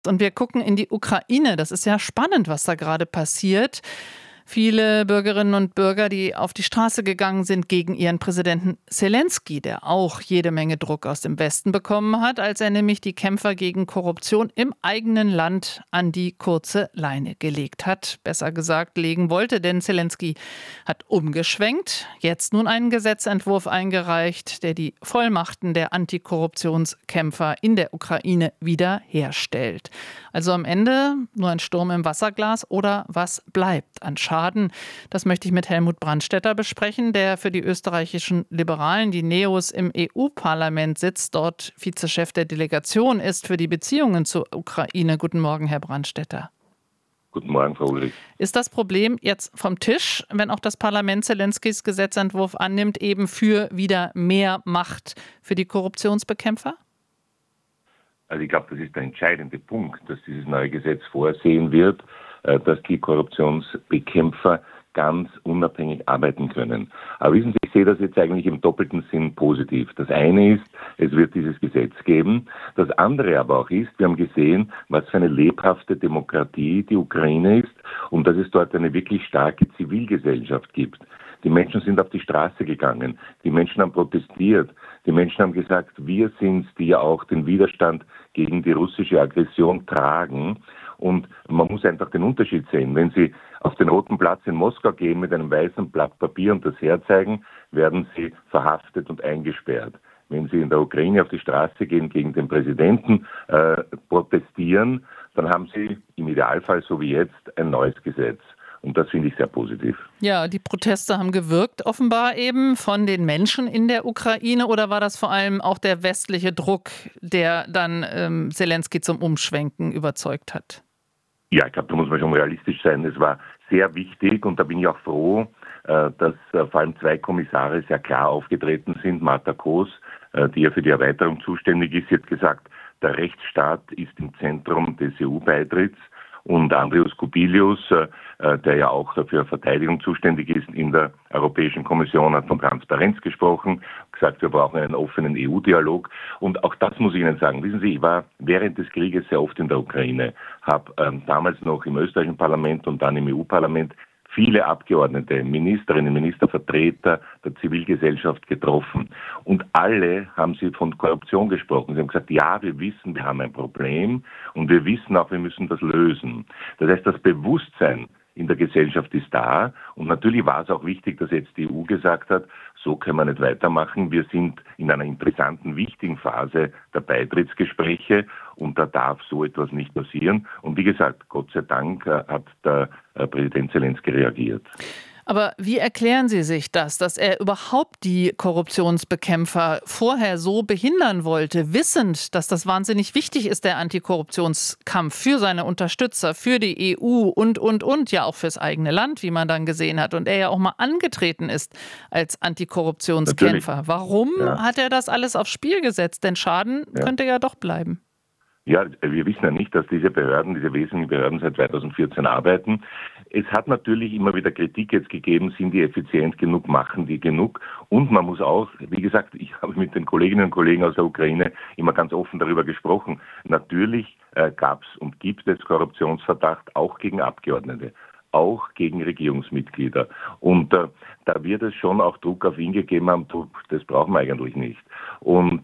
Und wir gucken in die Ukraine. Das ist ja spannend, was da gerade passiert. Viele Bürgerinnen und Bürger, die auf die Straße gegangen sind gegen ihren Präsidenten Selenskyj, der auch jede Menge Druck aus dem Westen bekommen hat, als er nämlich die Kämpfer gegen Korruption im eigenen Land an die kurze Leine gelegt hat. Besser gesagt, legen wollte, denn Selenskyj hat umgeschwenkt, jetzt nun einen Gesetzentwurf eingereicht, der die Vollmachten der Antikorruptionskämpfer in der Ukraine wiederherstellt. Also am Ende nur ein Sturm im Wasserglas oder was bleibt an Schaden? Das möchte ich mit Helmut Brandstätter besprechen, der für die österreichischen Liberalen, die Neos, im EU-Parlament sitzt, dort Vizechef der Delegation ist für die Beziehungen zur Ukraine. Guten Morgen, Herr Brandstätter. Guten Morgen, Frau Ulrich. Ist das Problem jetzt vom Tisch, wenn auch das Parlament Selenskyjs Gesetzentwurf annimmt, eben für wieder mehr Macht für die Korruptionsbekämpfer? Also ich glaube, das ist der entscheidende Punkt, dass dieses neue Gesetz vorsehen wird, dass die Korruptionsbekämpfer ganz unabhängig arbeiten können. Aber wissen Sie, ich sehe das jetzt eigentlich im doppelten Sinn positiv. Das eine ist, es wird dieses Gesetz geben. Das andere aber auch ist, wir haben gesehen, was für eine lebhafte Demokratie die Ukraine ist und dass es dort eine wirklich starke Zivilgesellschaft gibt. Die Menschen sind auf die Straße gegangen, die Menschen haben protestiert, die Menschen haben gesagt, wir sind es, die ja auch den Widerstand gegen die russische Aggression tragen. Und man muss einfach den Unterschied sehen. Wenn Sie auf den Roten Platz in Moskau gehen mit einem weißen Blatt Papier und das herzeigen, werden Sie verhaftet und eingesperrt. Wenn Sie in der Ukraine auf die Straße gehen, gegen den Präsidenten protestieren, dann haben Sie im Idealfall, so wie jetzt, ein neues Gesetz. Und das finde ich sehr positiv. Ja, die Proteste haben gewirkt, offenbar eben von den Menschen in der Ukraine. Oder war das vor allem auch der westliche Druck, der dann Selenskyj zum Umschwenken überzeugt hat? Ja, ich glaube, da muss man schon realistisch sein. Es war sehr wichtig und da bin ich auch froh, dass vor allem zwei Kommissare sehr klar aufgetreten sind. Marta Koos, die ja für die Erweiterung zuständig ist, hat gesagt, der Rechtsstaat ist im Zentrum des EU-Beitritts. Und Andrius Kubilius, der ja auch für Verteidigung zuständig ist in der Europäischen Kommission, hat von Transparenz gesprochen, gesagt, wir brauchen einen offenen EU-Dialog. Und auch das muss ich Ihnen sagen. Wissen Sie, ich war während des Krieges sehr oft in der Ukraine, habe damals noch im österreichischen Parlament und dann im EU-Parlament viele Abgeordnete, Ministerinnen, Minister, Vertreter der Zivilgesellschaft getroffen. Und alle haben sie von Korruption gesprochen. Sie haben gesagt, ja, wir wissen, wir haben ein Problem und wir wissen auch, wir müssen das lösen. Das heißt, das Bewusstsein in der Gesellschaft ist da. Und natürlich war es auch wichtig, dass jetzt die EU gesagt hat, so können wir nicht weitermachen. Wir sind in einer interessanten, wichtigen Phase der Beitrittsgespräche und da darf so etwas nicht passieren. Und wie gesagt, Gott sei Dank hat der Präsident Selenskyj reagiert. Aber wie erklären Sie sich das, dass er überhaupt die Korruptionsbekämpfer vorher so behindern wollte, wissend, dass das wahnsinnig wichtig ist, der Antikorruptionskampf für seine Unterstützer, für die EU und ja auch fürs eigene Land, wie man dann gesehen hat. Und er ja auch mal angetreten ist als Antikorruptionskämpfer. Natürlich. Warum hat er das alles aufs Spiel gesetzt? Denn Schaden könnte ja doch bleiben. Ja, wir wissen ja nicht, dass diese Behörden, diese wesentlichen Behörden seit 2014 arbeiten. Es hat natürlich immer wieder Kritik jetzt gegeben, sind die effizient genug, machen die genug? Und man muss auch, wie gesagt, ich habe mit den Kolleginnen und Kollegen aus der Ukraine immer ganz offen darüber gesprochen. Natürlich gab es und gibt es Korruptionsverdacht auch gegen Abgeordnete, auch gegen Regierungsmitglieder. Und da wird es schon auch Druck auf ihn gegeben haben, das brauchen wir eigentlich nicht. Und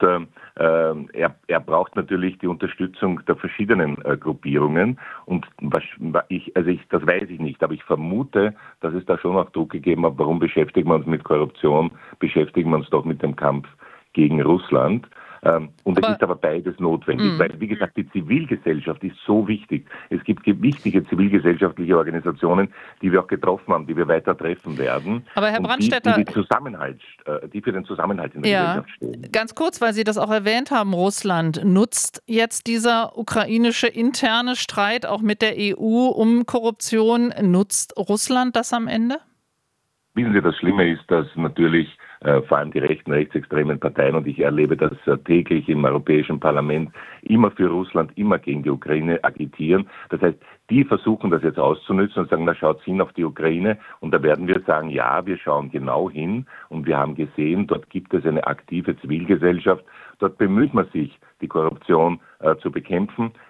er braucht natürlich die Unterstützung der verschiedenen Gruppierungen. Und das weiß ich nicht, aber ich vermute, dass es da schon auch Druck gegeben hat, warum beschäftigen wir uns mit Korruption, beschäftigen wir uns doch mit dem Kampf gegen Russland. Und es ist aber beides notwendig, weil, wie gesagt, die Zivilgesellschaft ist so wichtig. Es gibt wichtige zivilgesellschaftliche Organisationen, die wir auch getroffen haben, die wir weiter treffen werden. Aber Herr Brandstätter, die für den Zusammenhalt in der Gesellschaft stehen. Ganz kurz, weil Sie das auch erwähnt haben, Russland. Nutzt jetzt dieser ukrainische interne Streit auch mit der EU um Korruption, nutzt Russland das am Ende? Wissen Sie, das Schlimme ist, dass natürlich vor allem die rechten, rechtsextremen Parteien, und ich erlebe das täglich im Europäischen Parlament, immer für Russland, immer gegen die Ukraine agitieren. Das heißt, die versuchen das jetzt auszunützen und sagen, na schaut hin auf die Ukraine, und da werden wir sagen, ja, wir schauen genau hin und wir haben gesehen, dort gibt es eine aktive Zivilgesellschaft, dort bemüht man sich, die Korruption zu bekämpfen.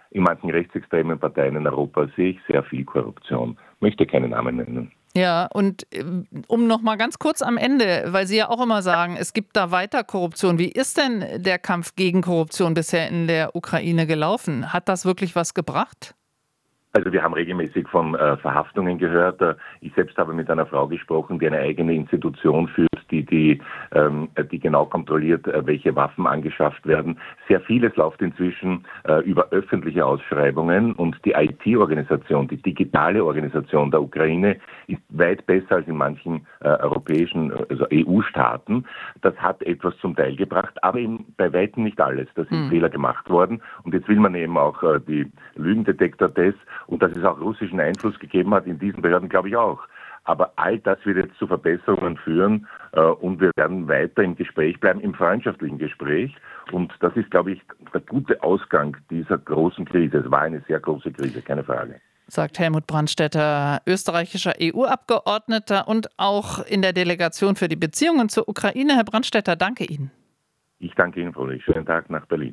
in manchen rechtsextremen Parteien in Europa sehe ich sehr viel Korruption. Ich möchte keine Namen nennen. Ja, und um noch mal ganz kurz am Ende, weil Sie ja auch immer sagen, es gibt da weiter Korruption. Wie ist denn der Kampf gegen Korruption bisher in der Ukraine gelaufen? Hat das wirklich was gebracht? Also wir haben regelmäßig von Verhaftungen gehört. Ich selbst habe mit einer Frau gesprochen, die eine eigene Institution führt, die genau kontrolliert, welche Waffen angeschafft werden. Sehr vieles läuft inzwischen über öffentliche Ausschreibungen und die IT-Organisation, die digitale Organisation der Ukraine ist weit besser als in manchen europäischen, also EU-Staaten. Das hat etwas zum Teil gebracht, aber eben bei weitem nicht alles. Da sind Fehler gemacht worden und jetzt will man eben auch die Lügendetektor-Tests und dass es auch russischen Einfluss gegeben hat in diesen Behörden, glaube ich auch. Aber all das wird jetzt zu Verbesserungen führen und wir werden weiter im Gespräch bleiben, im freundschaftlichen Gespräch. Und das ist, glaube ich, der gute Ausgang dieser großen Krise. Es war eine sehr große Krise, keine Frage. Sagt Helmut Brandstätter, österreichischer EU-Abgeordneter und auch in der Delegation für die Beziehungen zur Ukraine. Herr Brandstätter, danke Ihnen. Ich danke Ihnen, Frau Lich. Schönen Tag nach Berlin.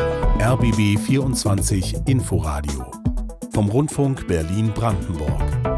RBB 24 Inforadio vom Rundfunk Berlin-Brandenburg.